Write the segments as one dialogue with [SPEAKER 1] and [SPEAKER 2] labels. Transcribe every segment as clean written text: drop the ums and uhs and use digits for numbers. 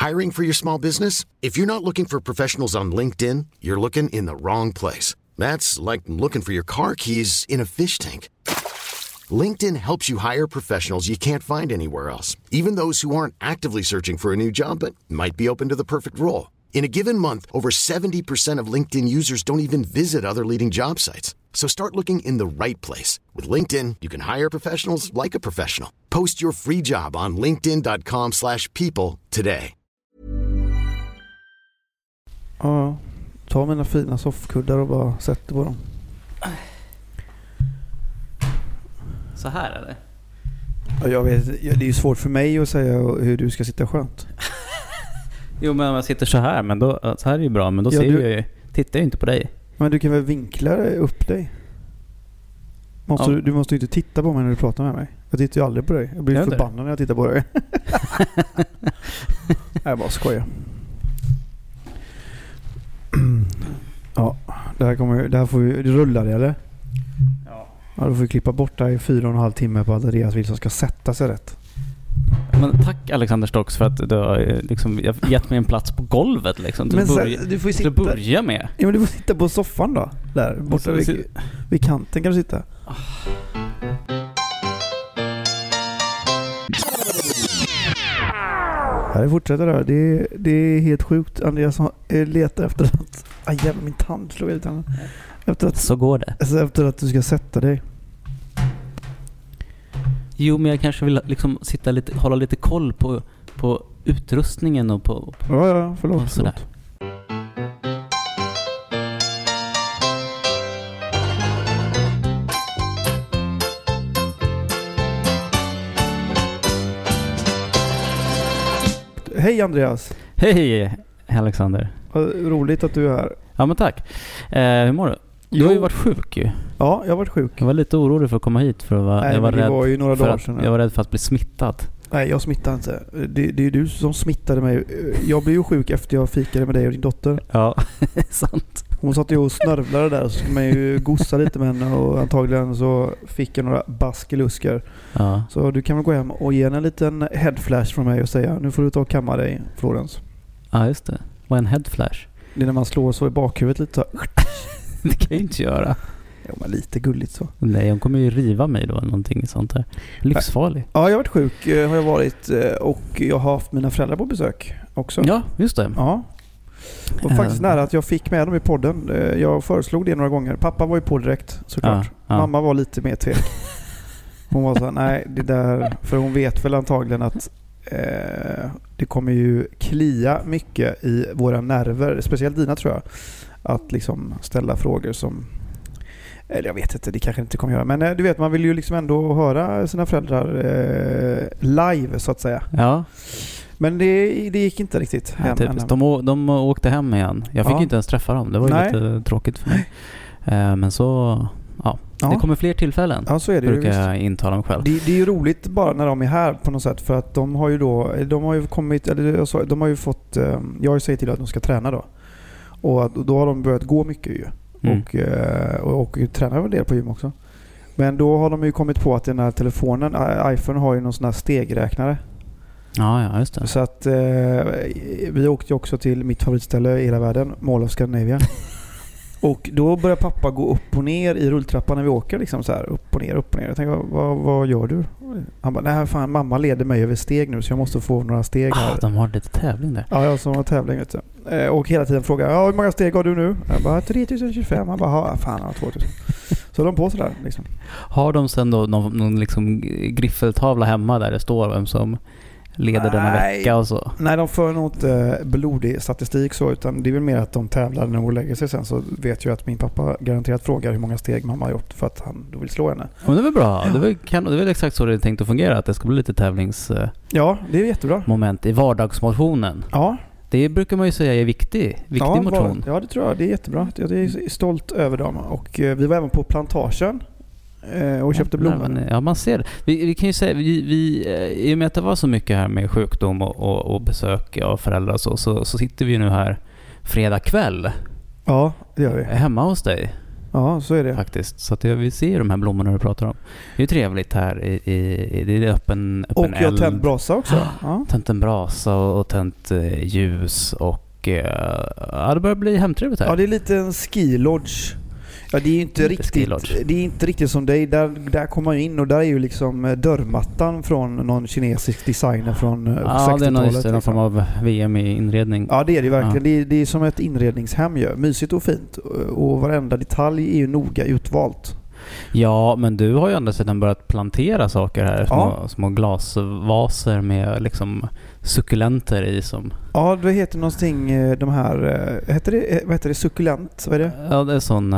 [SPEAKER 1] Hiring for your small business? If you're not looking for professionals on LinkedIn, you're looking in the wrong place. That's like looking for your car keys in a fish tank. LinkedIn helps you hire professionals you can't find anywhere else, even those who aren't actively searching for a new job but might be open to the perfect role. In a given month, over 70% of LinkedIn users don't even visit other leading job sites. So start looking in the right place. With LinkedIn, you can hire professionals like a professional. Post your free job on linkedin.com/people today.
[SPEAKER 2] Ja, ta mina fina soffkuddar och bara sätter på dem.
[SPEAKER 3] Så här eller?
[SPEAKER 2] Ja, jag vet, det är ju svårt för mig att säga hur du ska sitta skönt.
[SPEAKER 3] Jo, men om jag sitter så här, men då, så här är ju bra, men då ser jag ju, tittar jag inte på dig.
[SPEAKER 2] Men du kan väl vinkla upp dig? Du måste ju inte titta på mig när du pratar med mig. Jag tittar ju aldrig på dig. Jag blir förbannad när jag tittar på dig. Jag bara skojar. Ja, det här får vi rulla det, eller? Ja, då får vi klippa bort det i 4,5 timmar på att Andreas vill som ska sätta sig rätt.
[SPEAKER 3] Men tack Alexander Stocks för att du har liksom gett mig en plats på golvet liksom, till att börja med.
[SPEAKER 2] Ja, men du får sitta på soffan då. Där borta vid kanten kan du sitta. Här fortsätter det. Det är helt sjukt. Andreas letar efter att... Aj, jävlar, min tand slog ut.
[SPEAKER 3] Så går det.
[SPEAKER 2] Efter att du ska sätta dig.
[SPEAKER 3] Jo, men jag kanske vill liksom hålla lite koll på utrustningen och på
[SPEAKER 2] ja, förlåt. Hej Andreas.
[SPEAKER 3] Hej Alexander.
[SPEAKER 2] Roligt att du är här.
[SPEAKER 3] Ja, men tack. Hur mår du? Du har ju varit sjuk ju.
[SPEAKER 2] Ja, jag har varit sjuk.
[SPEAKER 3] Jag var lite orolig för att komma hit för att vara...
[SPEAKER 2] Nej, det var ju några dagar sedan.
[SPEAKER 3] Jag var rädd för att bli smittad.
[SPEAKER 2] Nej, jag smittade inte. Det är du som smittade mig. Jag blev ju sjuk efter jag fikade med dig och din dotter.
[SPEAKER 3] Ja, sant.
[SPEAKER 2] Hon satt ju och snörvlade där, så skulle man ju gossa lite med henne och antagligen så fick jag några baskelusker.
[SPEAKER 3] Ja.
[SPEAKER 2] Så du kan väl gå hem och ge henne en liten headflash från mig och säga, nu får du ta och kamma dig, Florens.
[SPEAKER 3] Ja, just det. Vad är en headflash?
[SPEAKER 2] Det är när man slår så i bakhuvudet lite så.
[SPEAKER 3] Det kan jag inte göra.
[SPEAKER 2] Jo, men lite gulligt så.
[SPEAKER 3] Nej, hon kommer ju riva mig då, någonting sånt där. Livsfarlig.
[SPEAKER 2] Ja, jag har varit sjuk, har jag varit, och jag har haft mina föräldrar på besök också.
[SPEAKER 3] Ja, just det.
[SPEAKER 2] Ja. Och faktiskt nära att jag fick med dem i podden. Jag föreslog det några gånger. Pappa var ju på direkt, såklart.
[SPEAKER 3] Ja.
[SPEAKER 2] Mamma var lite mer tvek. Hon var så här, nej, det där... För hon vet väl antagligen att det kommer ju klia mycket i våra nerver. Speciellt dina, tror jag. Att liksom ställa frågor som... Eller jag vet inte, det kanske inte kommer göra. Men du vet, man vill ju liksom ändå höra sina föräldrar live, så att säga.
[SPEAKER 3] Ja.
[SPEAKER 2] Men det gick inte riktigt.
[SPEAKER 3] De åkte hem igen. Jag fick inte ens träffa dem. Det var ju lite tråkigt för mig. Men så... Ja. Det kommer fler tillfällen.
[SPEAKER 2] Ja, så är det.
[SPEAKER 3] Brukar jag intala mig själv.
[SPEAKER 2] Det är ju roligt bara när de är här på något sätt. För att de har ju fått... Jag har ju sagt till att de ska träna då. Och då har de börjat gå mycket ju. Och tränar väl det på gym också. Men då har de ju kommit på att den här telefonen, iPhone, har ju någon sån här stegräknare.
[SPEAKER 3] Ja, just det.
[SPEAKER 2] Så att vi åkte ju också till mitt favoritställe i hela världen, Mall of Scandinavia. Och då börjar pappa gå upp och ner i rulltrappan när vi åker liksom så här, upp och ner. Jag tänker, vad gör du? Han bara, nej fan, mamma leder mig över steg nu så jag måste få några steg här.
[SPEAKER 3] De har lite tävling där.
[SPEAKER 2] Ja, som har tävling, vet du. Och hela tiden frågar, hur många steg har du nu? Jag bara, 3025. Han bara, fan, han har 2000. Så de på sådär liksom.
[SPEAKER 3] Har de sen då någon liksom griffeltavla hemma där det står vem som leder denna vecka och så? Nej, de för nog inte blodig statistik så, utan det är väl mer att de tävlar när de lägger sig sen, så vet jag att min pappa garanterat frågar hur många steg mamma har gjort för att han då vill slå henne. Men det är väl bra. Det är väl exakt så det är tänkt att fungera, att det ska bli lite tävlings...
[SPEAKER 2] Ja, det är jättebra.
[SPEAKER 3] Moment i vardagsmotionen. Ja. Det brukar man ju säga är viktig motion.
[SPEAKER 2] Ja, det tror jag. Det är jättebra. Jag är stolt över dem. Och vi var även på plantagen och köpte blommor.
[SPEAKER 3] Ja, man ser det. Vi kan ju säga, i och med att det var så mycket här med sjukdom och besök av föräldrar så sitter vi ju nu här fredag kväll.
[SPEAKER 2] Ja, det gör vi.
[SPEAKER 3] Hemma hos dig.
[SPEAKER 2] Ja, så är det.
[SPEAKER 3] Faktiskt. Så att vi ser de här blommorna du pratar om. Det är ju trevligt här det är öppen
[SPEAKER 2] och jag har tänt brasa också.
[SPEAKER 3] Ja. Tänt en brasa och tänt ljus och det börjar bli hemtrevligt här.
[SPEAKER 2] Ja, det är lite en ski lodge. Ja, det är inte riktigt som dig. Där kommer man ju in och där är ju liksom dörrmattan från någon kinesisk designer från 60-talet.
[SPEAKER 3] Det är någon form av VM i inredning.
[SPEAKER 2] Ja, det är det verkligen. Ja. Det är som ett inredningshem ju. Mysigt och fint. Och varenda detalj är ju noga utvalt.
[SPEAKER 3] Ja, men du har ju andra sidan börjat plantera saker här. Små glasvaser med liksom sukulenter i som...
[SPEAKER 2] Ja, det heter någonting, de här... vad heter det? Sukulent? Vad är det?
[SPEAKER 3] Ja, det är sån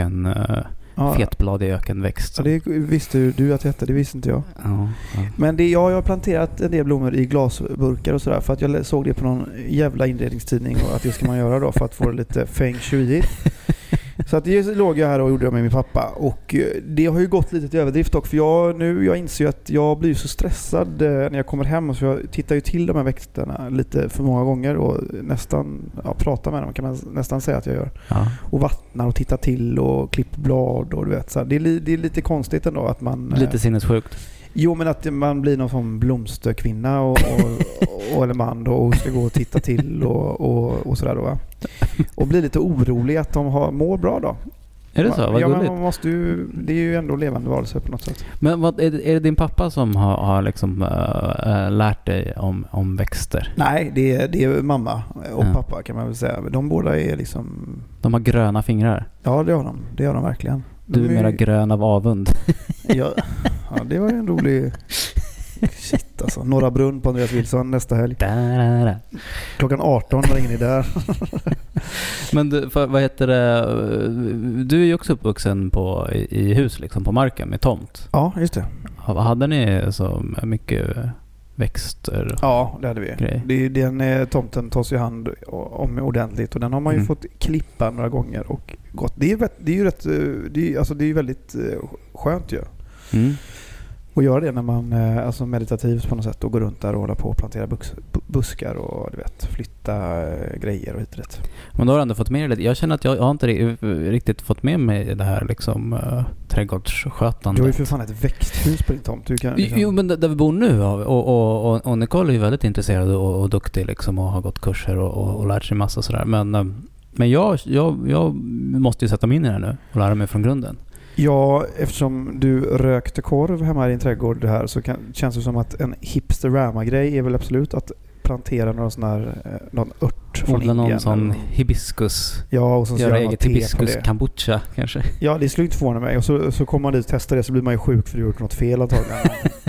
[SPEAKER 3] fetbladig ökenväxt.
[SPEAKER 2] Ja, det visste du att det hette. Det visste inte jag.
[SPEAKER 3] Ja.
[SPEAKER 2] Men jag har planterat en del blommor i glasburkar och sådär. För att jag såg det på någon jävla inredningstidning. Och att det ska man göra då för att få det lite feng shui. Så att det låg jag här och gjorde det med min pappa. Och det har ju gått lite till överdrift dock. För jag inser ju att jag blir så stressad när jag kommer hem. Så jag tittar ju till de här växterna lite för många gånger. Och nästan pratar med dem kan man nästan säga att jag gör. Ja. Och vattnar och tittar till och klipper blad. Och du vet, så det är lite konstigt ändå att man...
[SPEAKER 3] Lite sinnessjukt.
[SPEAKER 2] Jo, men att man blir någon sån blomsterkvinna och eller man då, och ska gå och titta till och sådär då, va? Och blir lite orolig att de mår bra då.
[SPEAKER 3] Är det så? Vad gulligt.
[SPEAKER 2] Man måste ju, det är ju ändå levande varelser på något sätt.
[SPEAKER 3] Men är det din pappa som har liksom lärt dig om växter?
[SPEAKER 2] Nej, det är mamma och pappa kan man väl säga. De båda är liksom...
[SPEAKER 3] De har gröna fingrar?
[SPEAKER 2] Ja, det har de verkligen.
[SPEAKER 3] Du är mera grön av avund.
[SPEAKER 2] Ja, det var ju en rolig... Shit alltså. Norra Brunn på Andreas Wilson nästa helg. Klockan 18 ringer ni där.
[SPEAKER 3] Men du, vad heter det? Du är ju också uppvuxen i hus liksom, på marken med tomt.
[SPEAKER 2] Ja, just det.
[SPEAKER 3] Hade ni så mycket växter?
[SPEAKER 2] Ja, det hade vi. Den tomten tas ju hand om ordentligt och den har man ju fått klippa några gånger och gått. Det är ju väldigt skönt ju. Mm. Och göra det när man alltså meditativt på något sätt och går runt där och hålla på och plantera buskar och du vet, flytta grejer och hit rätt.
[SPEAKER 3] Men då har du ändå fått med dig lite. Jag känner att jag har inte riktigt fått med mig det här liksom trädgårdsskötandet.
[SPEAKER 2] Du har ju för fan ett växthus på din tomt. Du kan, liksom...
[SPEAKER 3] Jo, men där vi bor nu och Nicole är ju väldigt intresserad och duktig liksom och har gått kurser och lärt sig massa sådär. Men jag måste ju sätta mig in i det nu och lära mig från grunden.
[SPEAKER 2] Ja, eftersom du rökte korv hemma i din trädgård här så känns det som att en hipsterama-grej är väl absolut att plantera någon ört från Indien.
[SPEAKER 3] Någon sån hibiskus.
[SPEAKER 2] Ja, och så
[SPEAKER 3] göra eget hibiskus kombucha kanske.
[SPEAKER 2] Ja, det skulle inte förvåna mig. Och så kommer man dit och testar det så blir man ju sjuk för att du har gjort något fel antagligen.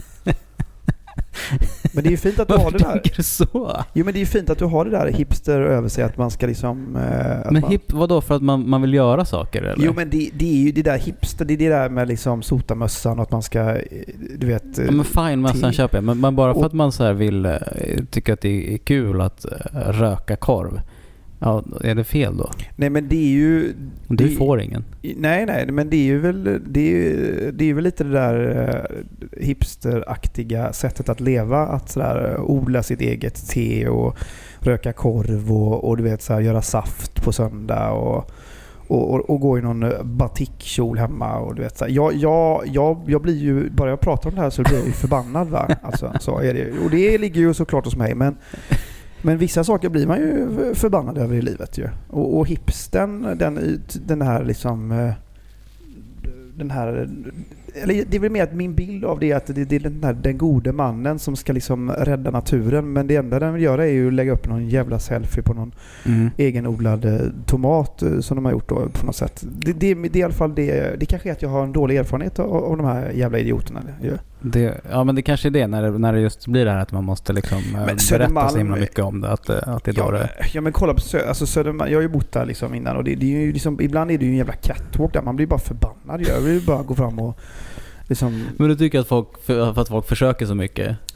[SPEAKER 2] Men det är ju fint att du har det där.
[SPEAKER 3] Så?
[SPEAKER 2] Jo, men det är ju fint att du har det där hipster över sig att man ska liksom...
[SPEAKER 3] men vadå? För att man vill göra saker eller?
[SPEAKER 2] Jo, men det är ju det där hipster, det är det där med liksom sotamössan och att man ska, du vet...
[SPEAKER 3] Ja, men fine, mössan köper jag. Men bara för att man så här vill tycka att det är kul att röka korv. Ja, är det fel då?
[SPEAKER 2] Nej, men det är ju...
[SPEAKER 3] Du får ingen.
[SPEAKER 2] Nej, men det är ju väl lite det där hipsteraktiga sättet att leva, att sådär odla sitt eget te och röka korv och du vet så här, göra saft på söndag och gå i någon batikkjol hemma och du vet så här. Jag blir ju, bara jag pratar om det här så blir jag ju förbannad, va? Alltså, så är det. Och det ligger ju såklart hos mig, men vissa saker blir man ju förbannad över i livet ju. Och hipsten, den här liksom... Den här... Eller det är väl mer att min bild av det är att det är den gode mannen som ska liksom rädda naturen. Men det enda den vill göra är ju att lägga upp någon jävla selfie på någon egenodlad tomat som de har gjort då på något sätt. Det är i alla fall det kanske är att jag har en dålig erfarenhet av de här jävla idioterna.
[SPEAKER 3] Ja, men det kanske är det när det just blir det här att man måste liksom berätta så himla mycket om det. Att det är då det... Ja, men kolla på Södermalm. Jag har ju bott där liksom innan och det är ju liksom, ibland är det ju en jävla catwalk där. Man blir bara förbannad. Jag vill bara gå fram och liksom... Men du tycker att folk försöker så mycket?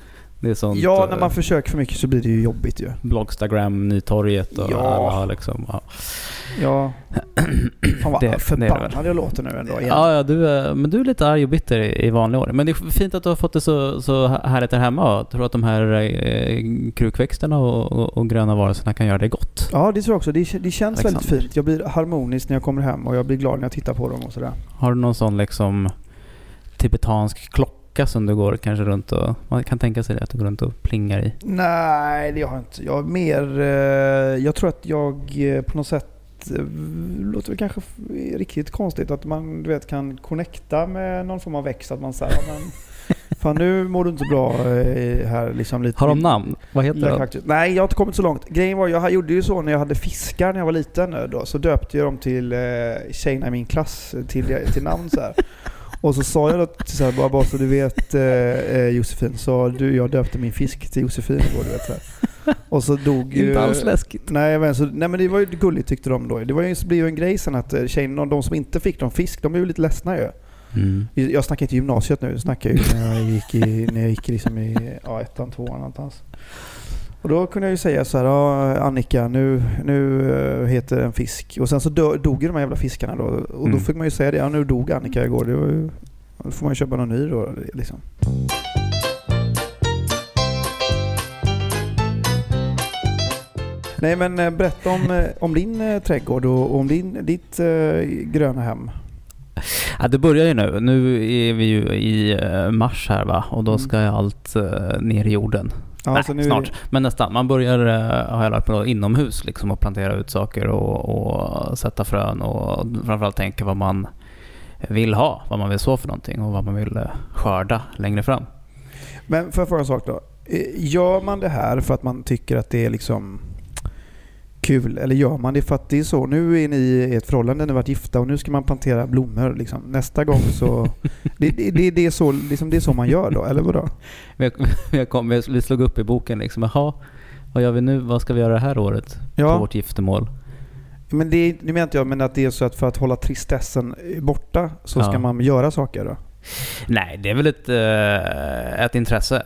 [SPEAKER 3] Det är sånt,
[SPEAKER 2] ja, när man försöker för mycket så blir det ju jobbigt ju.
[SPEAKER 3] Blogstagram, Nytorget och alla liksom. Ja.
[SPEAKER 2] Fan vad förbannad jag låter nu ändå igen.
[SPEAKER 3] Ja, men du är lite arg och bitter i vanliga år. Men det är fint att du har fått det så härligt där hemma. Jag tror att de här krukväxterna och gröna varelserna kan göra det gott.
[SPEAKER 2] Ja, det tror jag också. Det känns väldigt fint. Jag blir harmonisk när jag kommer hem och jag blir glad när jag tittar på dem och sådär.
[SPEAKER 3] Har du någon sån liksom tibetansk klocka som du går kanske runt och... Man kan tänka sig det, att du går runt och plingar i.
[SPEAKER 2] Nej, det har jag inte. Jag är mer... jag tror att jag på något sätt låter det kanske riktigt konstigt att man kan connecta med någon form av växt, att man säger men fan, nu mår du inte bra här liksom lite.
[SPEAKER 3] Har de namn? Vad heter det?
[SPEAKER 2] Nej, jag har inte kommit så långt. Grejen var, jag gjorde ju så när jag hade fiskar när jag var liten då, så döpte jag dem till tjejerna i min klass till namn så här. Och så sa jag då så här, bara så du vet Josefin, så jag döpte min fisk till Josefin igår, du vet så här. Och så dog ju...
[SPEAKER 3] Inte alls läskigt.
[SPEAKER 2] Nej, men det var ju gulligt tyckte de då. Det blev ju en grej sen att tjejerna, de som inte fick någon fisk, de är ju lite ledsna ju. Mm. Jag snackar inte gymnasiet nu, jag snackar ju när jag gick liksom i ettan, tvåan någonstans. Och då kunde jag ju säga så här, Annika, nu heter en fisk. Och sen så dog ju de här jävla fiskarna då. Och då fick man ju säga det, nu dog Annika igår. Då får man ju köpa någon ny då liksom. Nej, men berätta om din trädgård och om ditt gröna hem.
[SPEAKER 3] Ja, det börjar ju nu. Nu är vi ju i mars här va? Och då ska allt ner i jorden. Ja, nej, nu snart. Men nästan. Man börjar har jag lärt mig inomhus liksom, och plantera ut saker och sätta frön och framförallt tänka vad man vill ha, vad man vill så för någonting och vad man vill skörda längre fram.
[SPEAKER 2] Men för att fråga en sak då. Gör man det här för att man tycker att det är liksom kul, eller gör man det för att det är så, nu är ni i ett förhållande, ni har varit gifta och nu ska man plantera blommor liksom. Nästa gång så det är så liksom, det är så man gör då, eller vadå?
[SPEAKER 3] Vi slog upp i boken liksom, jaha, vad gör vi nu, vad ska vi göra det här året på vårt giftermål?
[SPEAKER 2] Men det menar inte jag, men att det är så att för att hålla tristessen borta så ska man göra saker då?
[SPEAKER 3] Nej, det är väl ett intresse.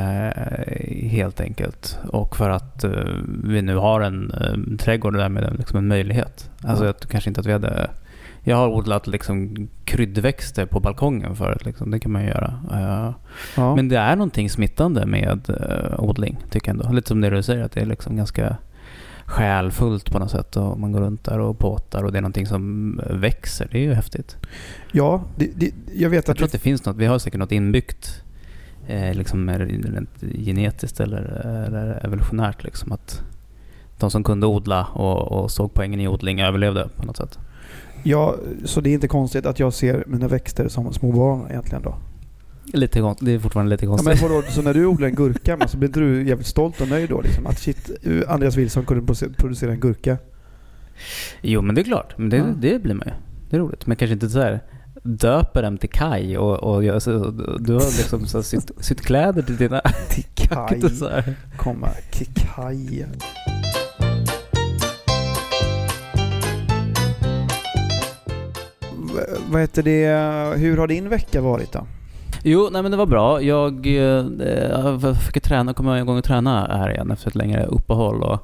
[SPEAKER 3] Helt enkelt. Och för att vi nu har en trädgård där med liksom en möjlighet. Alltså jag kanske inte att jag har odlat liksom kryddväxter på balkongen förut liksom. Det kan man ju göra. Men det är någonting smittande med odling, tycker jag ändå. Lite som det du säger, att det är liksom ganska själfullt på något sätt, och man går runt där och påtar och det är någonting som växer. Det är ju häftigt.
[SPEAKER 2] Ja, jag tror
[SPEAKER 3] att det finns något. Vi har säkert något inbyggt liksom genetiskt eller evolutionärt liksom, att de som kunde odla och såg poängen i odling överlevde på något sätt.
[SPEAKER 2] Ja, så det är inte konstigt att jag ser mina växter som små barn egentligen då?
[SPEAKER 3] Lite konstigt, det är fortfarande lite konstigt.
[SPEAKER 2] Ja, men så när du odlar en gurka, så blir du jävligt stolt och nöjd då liksom, att shit, Andreas Wilson kunde producera en gurka? Jo, men det är klart, men det blir man ju. Det är roligt, men kanske inte så här döper dem till Kaj och gör så, du har liksom så sytt kläder till dina till Kaj komma till Kaj. Vad heter det, hur har din vecka varit då?
[SPEAKER 3] Jo, nej men det var bra. Jag fick träna, kom jag igång och träna här igen efter ett längre uppehåll och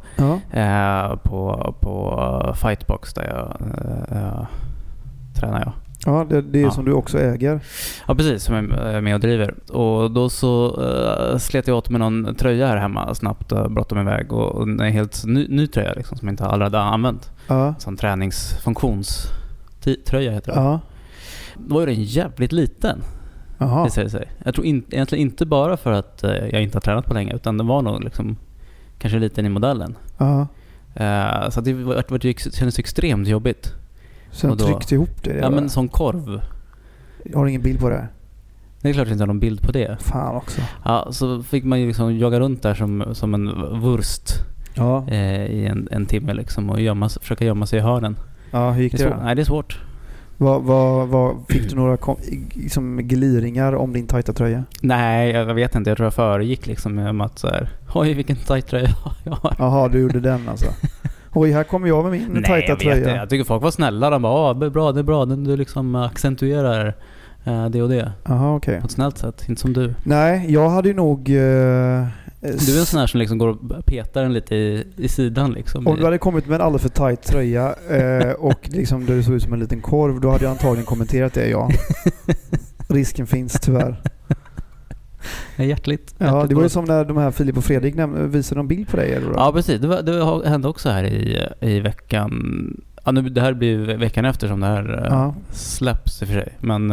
[SPEAKER 3] på Fightbox där jag tränar jag.
[SPEAKER 2] Ja, det är som du också äger.
[SPEAKER 3] Ja, precis, som jag är med och driver. Och då så slet jag åt med någon tröja här hemma snabbt och bråttom iväg. Och en helt ny tröja liksom, som jag inte aldrig hade använt. Sån träningsfunktionströja heter det. Ja. Då var den jävligt liten. Det säger sig. Jag tror egentligen inte bara för att jag inte har tränat på länge, utan det var nog liksom kanske liten i modellen. Så det kändes extremt jobbigt.
[SPEAKER 2] Så jag tryckte ihop det?
[SPEAKER 3] Ja, men som korv.
[SPEAKER 2] Jag har ingen bild på det.
[SPEAKER 3] Det är klart att jag inte har någon bild på det.
[SPEAKER 2] Fan också.
[SPEAKER 3] Ja, så fick man ju liksom jogga runt där som en vurst i en timme liksom, och försöka gömma sig i hörnen.
[SPEAKER 2] Ja, hur gick det?
[SPEAKER 3] Nej, det är svårt.
[SPEAKER 2] Fick du några liksom gliringar om din tajta tröja?
[SPEAKER 3] Nej, jag vet inte. Jag tror jag föregick liksom med att så här, oj vilken tajt tröja jag har.
[SPEAKER 2] Jaha, du gjorde den alltså. Oj, här kommer jag med min tajta tröja.
[SPEAKER 3] Jag tycker folk var snälla. De bara, det är bra. Du liksom accentuerar det och det.
[SPEAKER 2] Aha, okej.
[SPEAKER 3] På ett snällt sätt, inte som du.
[SPEAKER 2] Nej, jag hade ju nog...
[SPEAKER 3] Du är en sån här som liksom går och petar den lite i sidan liksom.
[SPEAKER 2] Om du hade kommit med en alldeles för tight tröja och liksom det såg ut som en liten korv, då hade jag antagligen kommenterat det, ja. Risken finns tyvärr.
[SPEAKER 3] Hjärtligt.
[SPEAKER 2] Ja, det var ju som när de här Filip och Fredrik visade en bild på dig. Eller?
[SPEAKER 3] Ja, precis. Det hände också här i veckan. Ja, nu, det här blir veckan efter som det här släpps i och för sig. Men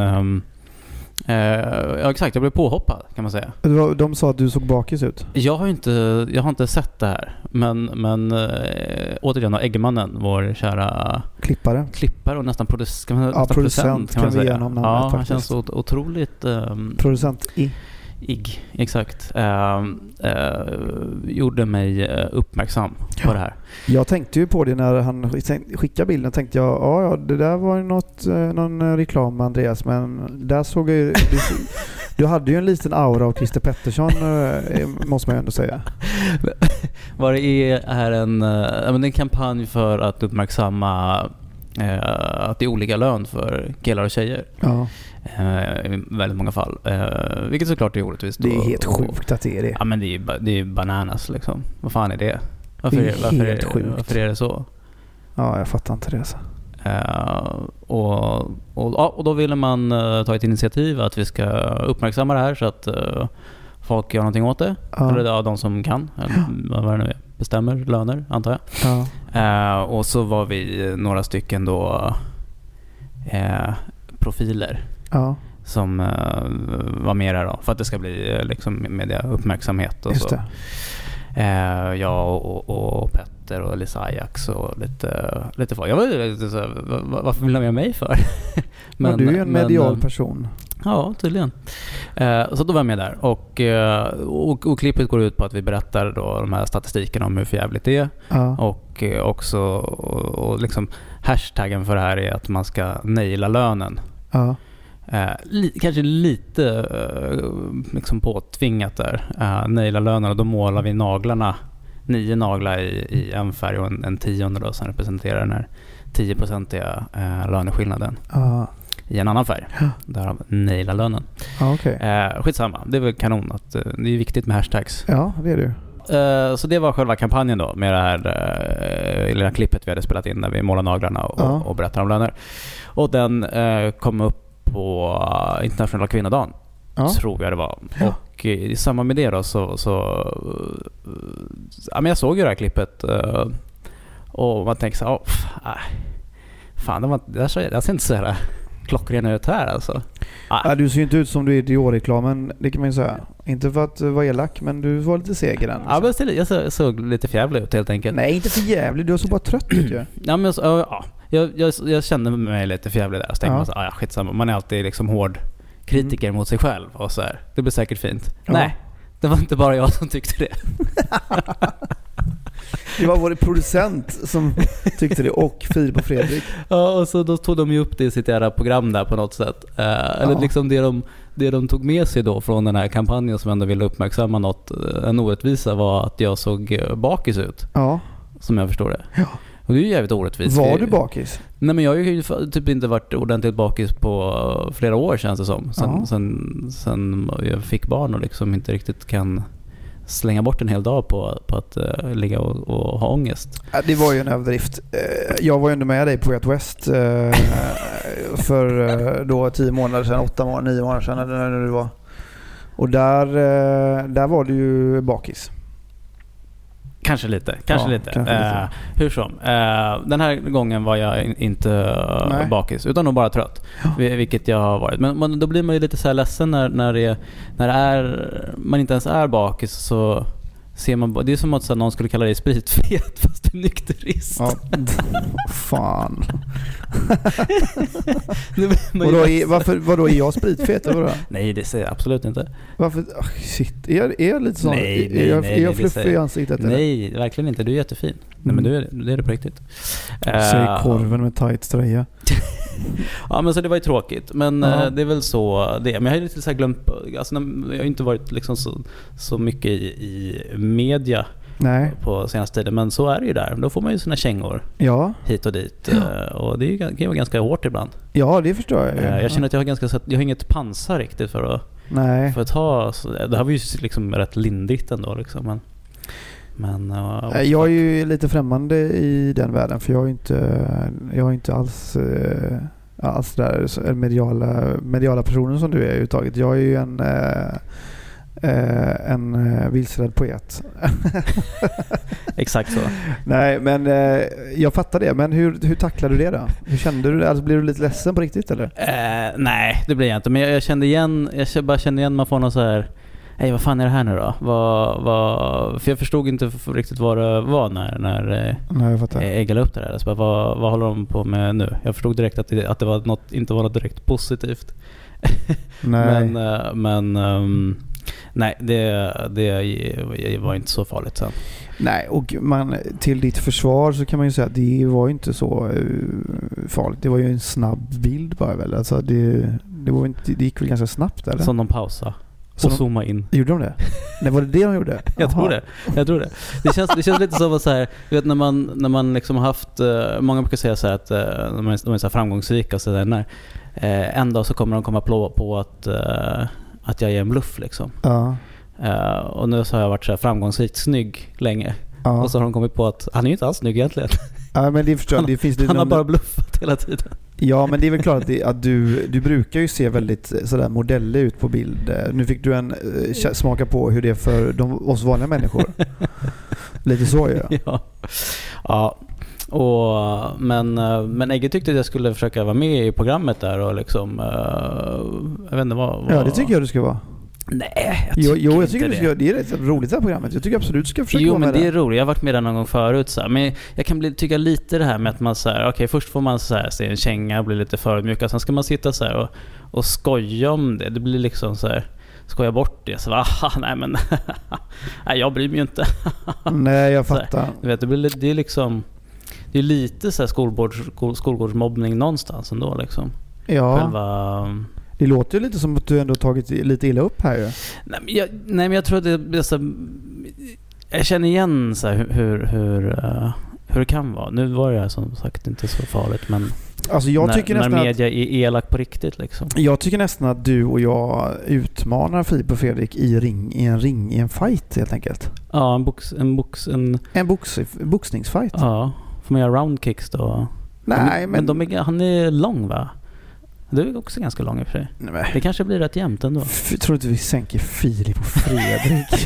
[SPEAKER 3] ja, exakt. Jag blev påhoppad kan man säga.
[SPEAKER 2] De sa att du såg bakis ut.
[SPEAKER 3] Jag har inte sett det här. Men återigen Eggemannen, vår kära klippare och nästan producent kan man säga. Ja, han känns så otroligt
[SPEAKER 2] producent
[SPEAKER 3] Ig, exakt. Gjorde mig uppmärksam på det här.
[SPEAKER 2] Jag tänkte ju på det när han skickade bilden. Tänkte jag, ja det där var ju någon reklam, Andreas. Men där såg jag ju... Du hade ju en liten aura av Christer Pettersson, måste man ju ändå säga.
[SPEAKER 3] Vad det är en kampanj för att uppmärksamma att det är olika lön för killar och tjejer. Ja. I väldigt många fall. Vilket såklart är orättvist.
[SPEAKER 2] Det är helt sjukt att det är det.
[SPEAKER 3] Ja, men det är bananas liksom. Vad fan är det? Varför är det så?
[SPEAKER 2] Ja, jag fattar inte det alltså.
[SPEAKER 3] Och då ville man ta ett initiativ att vi ska uppmärksamma det här så att folk gör någonting åt det. Eller de som kan. Eller vad det nu är. Bestämmer löner, antar jag. Och så var vi några stycken då profiler som var med där då, för att det ska bli liksom media uppmärksamhet och just så. Jag och Petter och Lisa Ajax och lite folk. Jag var lite så, varför vill de med mig för?
[SPEAKER 2] Men du är ju en medial person.
[SPEAKER 3] Ja, tydligen. Så då var jag med där. Och klippet går ut på att vi berättar då de här statistikerna om hur förjävligt det är. Och också och liksom hashtaggen för det här är att man ska naila lönen. Kanske lite liksom påtvingat där. Naila lönen, och då målar vi naglarna. 9 naglar i en färg och en 10:e då, som representerar den här 10-procentiga löneskillnaden. I en annan färg. Därav naila lönen. Skitsamma. Det är väl kanon att det är viktigt med hashtags.
[SPEAKER 2] Ja, det är det.
[SPEAKER 3] Så det var själva kampanjen då, med det här lilla klippet vi hade spelat in när vi målar naglarna och berättar om löner. Och den kom upp på internationella kvinnodagen, tror jag det var. Och i samband med det då men jag såg ju det här klippet och man tänker så här, fan, det ser inte så här klockren ut här alltså.
[SPEAKER 2] Du ser ju inte ut som du är i Dior-reklamen, det kan man ju säga. Inte för att vara elak, men du var lite seger den.
[SPEAKER 3] Liksom. Ja, men jag såg lite jävlig ut helt enkelt.
[SPEAKER 2] Nej, inte för jävlig, du såg bara trött ut ju.
[SPEAKER 3] Ja, men jag kände mig lite för jävlig där. Så tänkte man så skitsamma. Man är alltid liksom hård kritiker mot sig själv och så här. Det blir säkert fint. Nej, det var inte bara jag som tyckte det.
[SPEAKER 2] Det var vår producent som tyckte det, och Filip och Fredrik.
[SPEAKER 3] Ja, och så då tog de ju upp det i sitt jävla program där på något sätt. Eller liksom det de tog med sig då från den här kampanjen som ändå ville uppmärksamma en orättvisa, var att jag såg bakis ut. Ja. Som jag förstår det. Ja. Och det är ju jävligt orättvist.
[SPEAKER 2] Var du bakis?
[SPEAKER 3] Nej, men jag har ju typ inte varit ordentligt bakis på flera år, känns det som. Sen jag fick barn och liksom inte riktigt kan slänga bort en hel dag på att ligga och ha ångest.
[SPEAKER 2] Ja, det var ju en överdrift. Jag var ju ändå med dig på Get West för då 10 månader sedan, 8 månader, 9 månader sedan eller när det var. Och där var du ju bakis.
[SPEAKER 3] Kanske lite. Hur som. Den här gången var jag inte bakis, utan nog bara trött. Vilket jag har varit. Men då blir man ju lite så här ledsen när man inte ens är bakis, så ser man, det är som att någon skulle kalla dig spritfet fast du är nykterist. Ja.
[SPEAKER 2] Fan. Vadå är jag spritfet eller vadå?
[SPEAKER 3] Nej, det säger jag absolut inte.
[SPEAKER 2] Varför? Shit, är jag lite sån?
[SPEAKER 3] Nej,
[SPEAKER 2] är jag fluffig i ansiktet?
[SPEAKER 3] Nej, eller? Verkligen inte. Du är jättefin. Nej, men det är det på riktigt.
[SPEAKER 2] Säg korven med tight tröja.
[SPEAKER 3] Ja, men så det var ju tråkigt. Men det är väl så det. Men jag har lite så här glömt, alltså, jag har inte varit liksom så mycket i media på senaste tiden. Men så är det ju där. Då får man ju sina kängor hit och dit. Och det kan ju vara ganska hårt ibland.
[SPEAKER 2] Ja, det förstår jag.
[SPEAKER 3] Jag känner att jag har inget pansar riktigt för att ta. Det här var ju liksom rätt lindrigt ändå. Liksom. Men
[SPEAKER 2] jag är ju lite främmande i den världen. För jag är inte alls där mediala personen som du är överhuvudtaget. Jag är ju en vilseledd poet.
[SPEAKER 3] Exakt så.
[SPEAKER 2] Nej, men jag fattar det. Men hur tacklade du det då? Hur kände du det? Alltså, blir du lite ledsen på riktigt eller?
[SPEAKER 3] Nej, det blir jag inte. Men jag kände igen man får någon så här. Nej, vad fan är det här nu då? För jag förstod inte riktigt vad det var när jag la upp det där. Så bara, vad håller de på med nu? Jag förstod direkt att det var inte var något direkt positivt.
[SPEAKER 2] Nej.
[SPEAKER 3] men nej, det var inte så farligt sen.
[SPEAKER 2] Nej, och till ditt försvar så kan man ju säga att det var ju inte så farligt. Det var ju en snabb bild bara väl. Alltså det gick väl ganska snabbt eller?
[SPEAKER 3] Som de pausade. Och zooma in.
[SPEAKER 2] Gjorde de det? Nej, var det de gjorde?
[SPEAKER 3] Jag tror det. Det känns lite som att så här, du vet när man liksom har haft, många brukar säga så här att de är så här framgångsrika så där, när en dag så kommer de komma på att jag är en bluff liksom.
[SPEAKER 2] Ja.
[SPEAKER 3] Och nu så har jag varit så här framgångsrikt snygg länge.
[SPEAKER 2] Ja.
[SPEAKER 3] Och så har de kommit på att han är ju inte alls snygg egentligen.
[SPEAKER 2] Ja, men det förstår jag.
[SPEAKER 3] Han har bara bluffat hela tiden.
[SPEAKER 2] Ja, men det är väl klart att du brukar ju se väldigt sådär modeller ut på bild. Nu fick du smaka på hur det är för oss vanliga människor. Lite så ju.
[SPEAKER 3] Ja. Men Egge tyckte att jag skulle försöka vara med i programmet där och liksom jag vet inte vad.
[SPEAKER 2] Ja, det tycker jag du ska vara.
[SPEAKER 3] Nej,
[SPEAKER 2] jag tycker du ska, det är rätt roligt det här programmet. Jag tycker absolut du ska försöka vara med.
[SPEAKER 3] Jo, men det är roligt. Jag har varit med där någon gång förut så här. Men jag kan tycka lite det här med att man så här, okej, först får man så här se en känga och bli lite förödmjuk, sen ska man sitta så här och skoja om det. Det blir liksom så här, skoja bort det så nej men nej, jag bryr mig ju inte.
[SPEAKER 2] Nej, jag fattar.
[SPEAKER 3] Här, du vet, det är liksom det är lite så här skolgårdsmobbning någonstans ändå liksom.
[SPEAKER 2] Ja.
[SPEAKER 3] Själva.
[SPEAKER 2] Det låter ju lite som att du ändå tagit lite illa upp här ju.
[SPEAKER 3] Nej, men jag tror att det är så, jag känner igen så här hur det kan vara. Nu var det som sagt inte så farligt, men
[SPEAKER 2] alltså när
[SPEAKER 3] media är elak på riktigt liksom.
[SPEAKER 2] Jag tycker nästan att du och jag utmanar Filip och Fredrik i en fight helt enkelt.
[SPEAKER 3] Ja, en
[SPEAKER 2] boxningsfight.
[SPEAKER 3] Ja, får man göra roundkicks då?
[SPEAKER 2] Nej, men
[SPEAKER 3] han är lång va? Du är också ganska lång i och för sig. Nej. Det kanske blir rätt jämnt ändå.
[SPEAKER 2] Jag tror inte vi sänker Filip och Fredrik.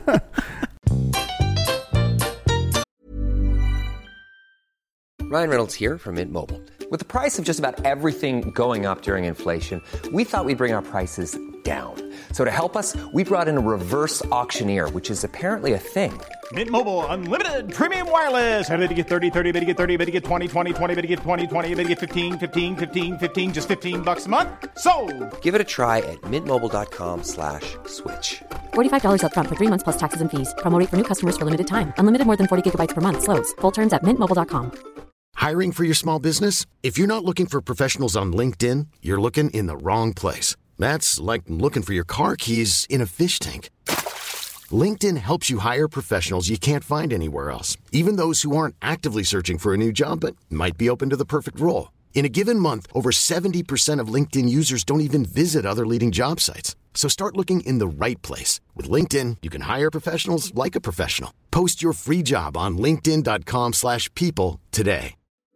[SPEAKER 4] Ryan Reynolds here from Mint Mobile. With the price of just about everything going up during inflation, we thought we'd bring our prices down. So to help us, we brought in a reverse auctioneer, which is apparently a thing.
[SPEAKER 5] Mint Mobile Unlimited Premium Wireless. How to get 30, 30, bit to get 30, bit to get 20, 20, 20, bit to get 20, 20, bit to get 15, 15, 15, 15, just $15 a month? Sold!
[SPEAKER 4] Give it a try at mintmobile.com/switch.
[SPEAKER 6] $45 up front for 3 months plus taxes and fees. Promo rate for new customers for limited time. Unlimited more than 40 gigabytes per month. Slows full terms at mintmobile.com.
[SPEAKER 1] Hiring for your small business? If you're not looking for professionals on LinkedIn, you're looking in the wrong place. That's like looking for your car keys in a fish tank. LinkedIn helps you hire professionals you can't find anywhere else, even those who aren't actively searching for a new job but might be open to the perfect role. In a given month, over 70% of LinkedIn users don't even visit other leading job sites. So start looking in the right place. With LinkedIn, you can hire professionals like a professional. Post your free job on linkedin.com/people today.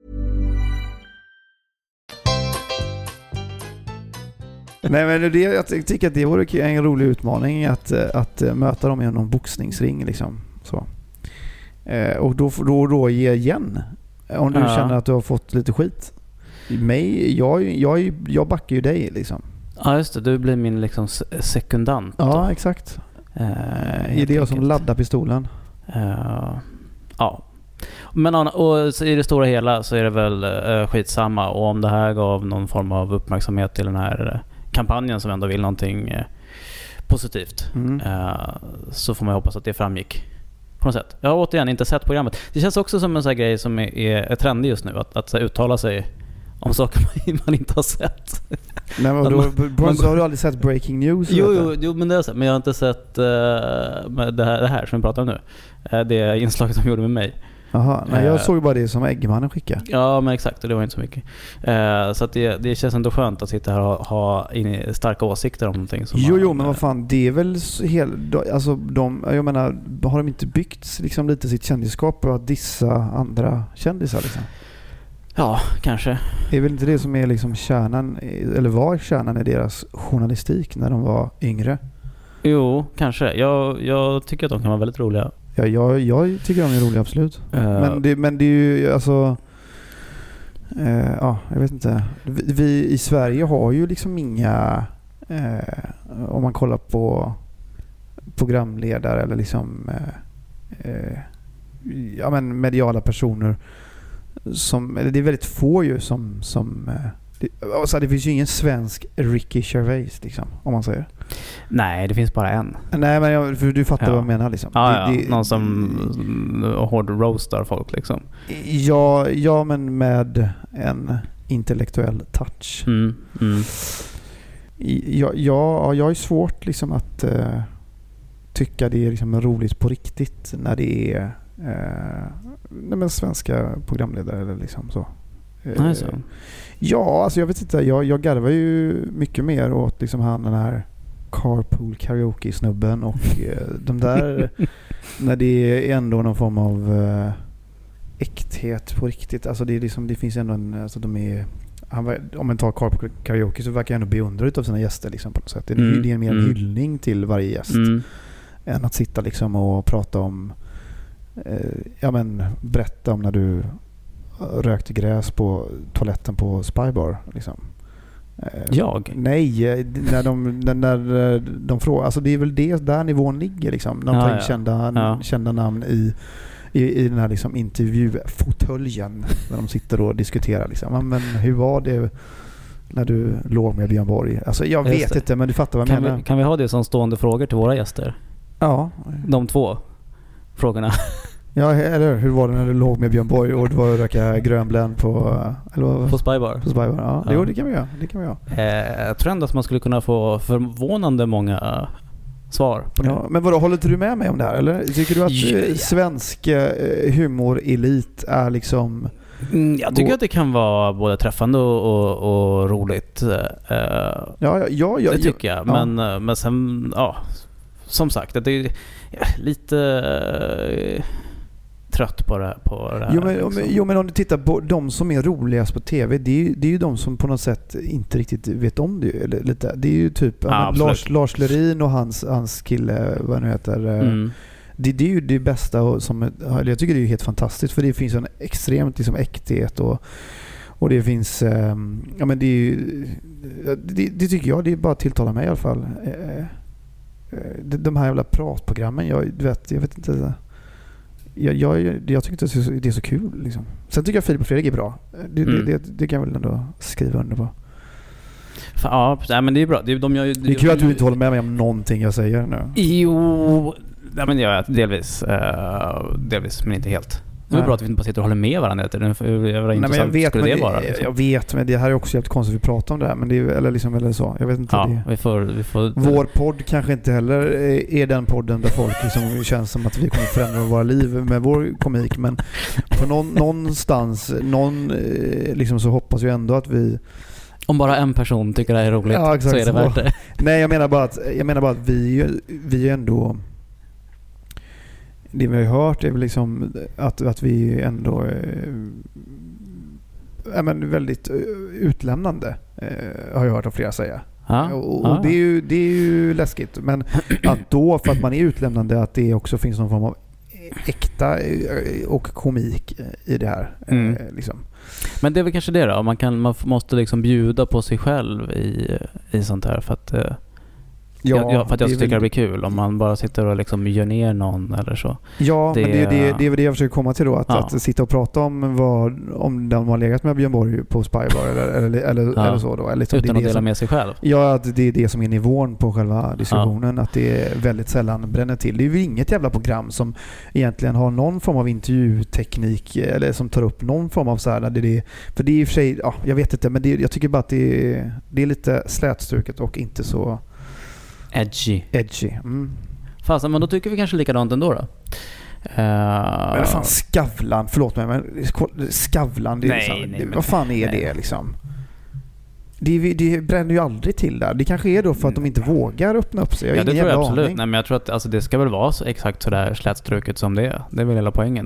[SPEAKER 2] Nej, men jag tycker att det vore en rolig utmaning att möta dem i någon boxningsring liksom. Så. Och då ge igen. Om du känner att du har fått lite skit. Jag backar ju dig liksom.
[SPEAKER 3] Ja just det, du blir min liksom sekundant.
[SPEAKER 2] Ja, då. Exakt. Är det jag som laddar pistolen?
[SPEAKER 3] Ja. Men och i det stora hela så är det väl skitsamma. Och om det här gav någon form av uppmärksamhet till den här kampanjen som ändå vill någonting positivt, så får man hoppas att det framgick på något sätt. Jag har återigen inte sett programmet. Det känns också som en sån här grej som är trendig just nu, att uttala sig om saker man inte har sett.
[SPEAKER 2] Nej, men då har du aldrig sett Breaking News?
[SPEAKER 3] Jo, men det har jag sett. Men jag har inte sett det här som vi pratar om nu. Det inslaget de gjorde med mig.
[SPEAKER 2] Jaha, nej, jag såg bara det som Eggmannen skickade.
[SPEAKER 3] Ja, men exakt, och det var inte så mycket. Så att det känns ändå skönt att sitta här och ha starka åsikter om någonting. Som
[SPEAKER 2] men vad fan, det är väl alltså jag menar, har de inte byggt liksom lite sitt kändisskap och att dissa andra kändisar liksom?
[SPEAKER 3] Ja, kanske.
[SPEAKER 2] Det är väl inte det som är liksom kärnan, eller var kärnan i deras journalistik när de var yngre? Jo,
[SPEAKER 3] kanske. Jag tycker att de kan vara väldigt roliga.
[SPEAKER 2] Ja, jag tycker de är roliga, absolut. Men det är ju alltså jag vet inte. Vi i Sverige har ju liksom inga om man kollar på programledare eller liksom mediala personer eller det är väldigt få ju som det finns ju ingen svensk Ricky Gervais liksom, om man säger.
[SPEAKER 3] Nej, det finns bara en.
[SPEAKER 2] Nej, men för du fattar vad jag menar liksom.
[SPEAKER 3] Någon som hård roastar folk liksom.
[SPEAKER 2] Ja, men med en intellektuell touch. Jag är svårt liksom att tycka det är liksom roligt på riktigt när det är svenska programledare eller liksom så. Ja, alltså jag vet inte. Jag garvar ju mycket mer åt liksom den här carpool karaoke-snubben och de där när det är ändå någon form av äkthet på riktigt. Alltså det är liksom, det finns ändå om man tar carpool karaoke så verkar jag ändå beundra utav sina gäster liksom, på något sätt. Det är mer en hyllning till varje gäst än att sitta liksom och prata om berätta om när du rökte gräs på toaletten på Spybar liksom.
[SPEAKER 3] Jag?
[SPEAKER 2] Nej, när de frågar, alltså det är väl det där nivån ligger liksom. När de tar kända namn i den här liksom intervjufåtöljen när de sitter och diskuterar liksom. Men hur var det när du låg med Björn Borg? Alltså jag vet inte, men du fattar vad jag menar.
[SPEAKER 3] Kan vi ha det som stående frågor till våra gäster? Ja. De 2 frågorna.
[SPEAKER 2] Ja, eller hur var det när du låg med Björn Borg och du var och röka grönbländ på
[SPEAKER 3] Spybar?
[SPEAKER 2] På Spybar, ja. Jo, det kan vi göra.
[SPEAKER 3] Jag tror ändå att man skulle kunna få förvånande många svar på det.
[SPEAKER 2] Ja, men vadå, håller inte du med mig om det här? Eller tycker du att svensk humorelit är liksom...
[SPEAKER 3] Jag tycker att det kan vara både träffande och roligt. Det tycker jag. Men sen, som sagt, att det är lite trött på det här.
[SPEAKER 2] Jo, men om du tittar på de som är roligast på TV, det är ju de som på något sätt inte riktigt vet om det. Eller lite. Det är ju typ Lars Lerin och hans kille, vad nu heter. Det är ju det bästa jag tycker det är helt fantastiskt, för det finns en extremt liksom äkthet och det finns det tycker jag, det är bara tilltalar mig i alla fall. De här jävla pratprogrammen, jag vet inte. Jag tycker inte det är så kul liksom. Sen tycker jag Filip och Fredrik är bra. Det kan jag väl ändå skriva under på.
[SPEAKER 3] Men det är bra. Det är
[SPEAKER 2] kul att du inte håller med mig om någonting jag säger nu.
[SPEAKER 3] Jo, delvis, men inte helt. Det är bra att vi inte bara sitter och håller med varandra.
[SPEAKER 2] Jag vet, men det här är också helt konstigt att vi pratar om det här. Men det är eller så. Jag vet inte.
[SPEAKER 3] Vi får...
[SPEAKER 2] Vår podd kanske inte heller är den podden där folk liksom känns som att vi kommer förändra våra liv med vår komik. Men på någonstans liksom så hoppas jag ändå att vi...
[SPEAKER 3] Om bara en person tycker det här är roligt, så är det värt det.
[SPEAKER 2] Nej, jag menar bara att vi är ändå... Det vi har hört är väl liksom att vi ändå är väldigt utlämnande, har jag hört av flera säga. Och det är ju läskigt. Men att då, för att man är utlämnande, att det också finns någon form av äkta och komik i det här. Liksom.
[SPEAKER 3] Men det är väl kanske det då. Man måste liksom bjuda på sig själv i sånt här, för att Ja, för att jag tycker det blir kul om man bara sitter och liksom gör ner någon eller så.
[SPEAKER 2] Ja, men det är det jag försöker komma till då. Att sitta och prata om de har legat med Björn Borg på Spybar eller så då. Eller
[SPEAKER 3] utan att dela med sig själv.
[SPEAKER 2] Ja, att det är det som är nivån på själva diskussionen. Att det är väldigt sällan bränner till. Det är ju inget jävla program som egentligen har någon form av intervjuteknik eller som tar upp någon form av så här. För det är i och för sig, jag vet inte, men jag tycker bara att det är lite slätstruket och inte så edgy. Mm.
[SPEAKER 3] Fast, men då tycker vi kanske likadant ändå då.
[SPEAKER 2] Men fan, Skavlan, förlåt mig, men Skavlan, det är nej, vad fan är det liksom? Det bränner ju aldrig till där. Det kanske är då för att de inte vågar öppna upp sig.
[SPEAKER 3] Ja, det tror jag absolut. Nej, men jag tror att alltså, det ska väl vara så exakt så där slätstruket som det är. Det är väl hela poängen